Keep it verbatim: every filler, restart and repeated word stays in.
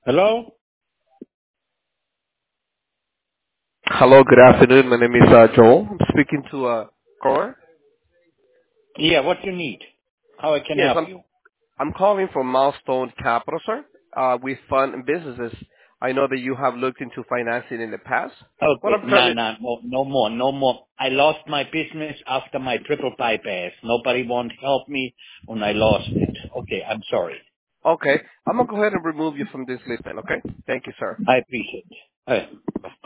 Hello? Hello, good afternoon. My name is uh, Joel. I'm speaking to uh, Cor. Yeah, what you need? How I can Yes, help I'm you? I'm calling from Milestone Capital, sir. Uh, we fund businesses. I know that you have looked into financing in the past. What Okay, I'm trying no, to no, no, no more, no more. I lost my business after my triple bypass. Nobody won't help me when I lost it. Okay, I'm sorry. okay, I'm gonna go ahead and remove you from this list, then. Okay, thank you, sir. I appreciate it. All right.